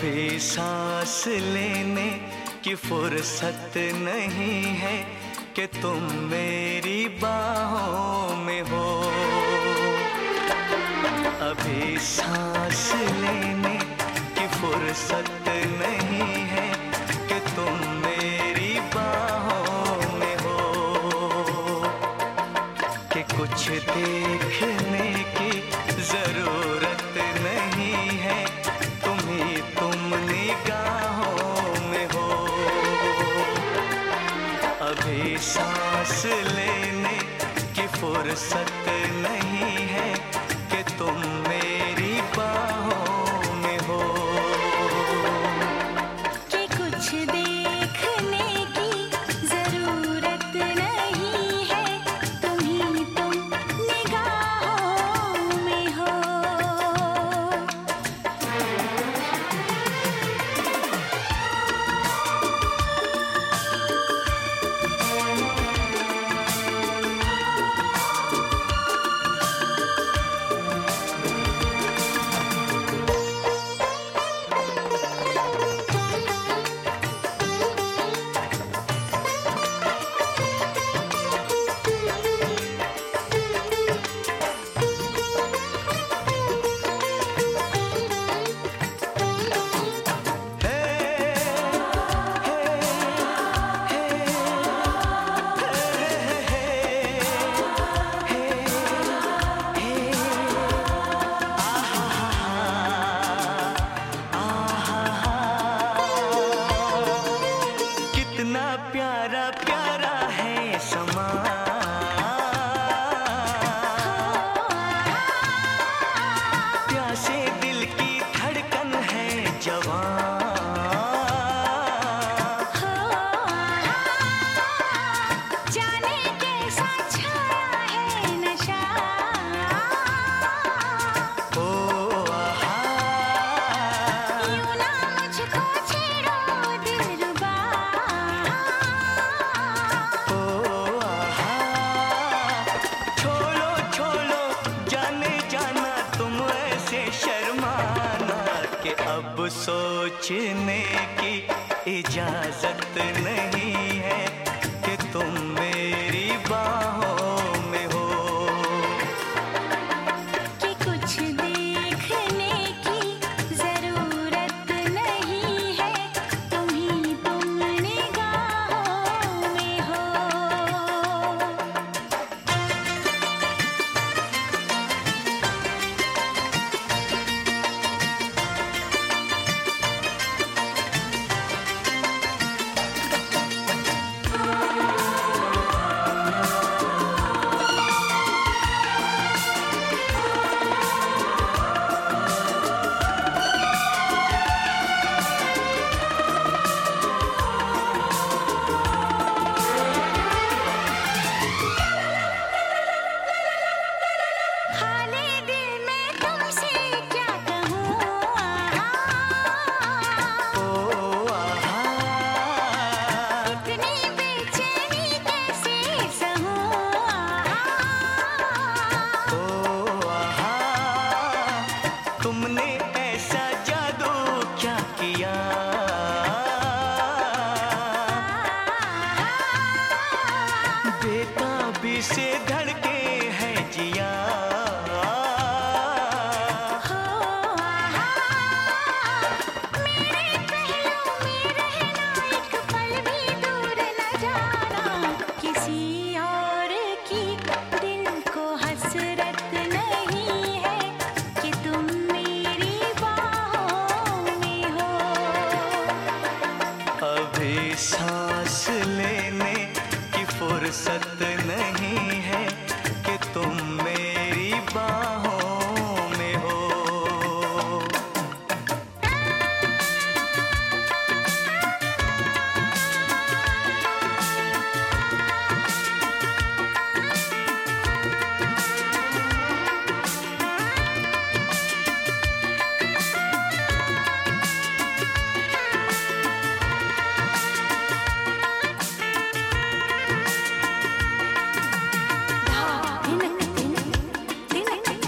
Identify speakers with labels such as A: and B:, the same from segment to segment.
A: अभी सांस लेने की फुर्सत नहीं है कि तुम मेरी बाहों में हो। अभी सांस लेने की फुर्सत नहीं है कि तुम मेरी बाहों में हो। कि कुछ देखने की जरूरत नहीं है, तुम निगाहों में हो। अभी सांस लेने की फुर्सत नहीं है कि तुम मेरी बाहों में हो।
B: कि कुछ देखने की जरूरत नहीं है, तुम निगाहों में हो।
A: कितना प्यारा प्यारा है समा, प्यासे दिल की धड़कन है जवां।
B: जाने कैसा छाया है नशा,
A: ओ आहा,
B: यूं ना मुझको छेड़ो दिलरुबा।
A: ओ आहा, छोड़ो छोड़ो जाने जाना तुम ऐसे शर्माना कि अब सोचने की इजाजत नहीं है कि तुम मेरी बाहों में हो।
B: कि कुछ देखने की जरूरत नहीं है, तुम निगाहों में हो। हाले दिल में तुमसे क्या कहूँ,
A: ओ आहा,
B: इतनी बेचैनी कैसे सहूँ।
A: ओ आहा, तुमने ऐसा जादू क्या किया, बेताबी से धड़के है जिया।
B: मेरे पहलू में रहना, एक पल भी दूर न जाना। किसी और की दिल को हसरत नहीं है कि तुम मेरी बाहों में हो।
A: अभी सांस लेने की फुर्सत नहीं है कि तुम मेरी बाहों में हो।
B: धा, धिनक, धिनक, धिनक,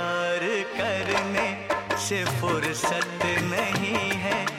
A: प्यार करने से फुर्सत नहीं है।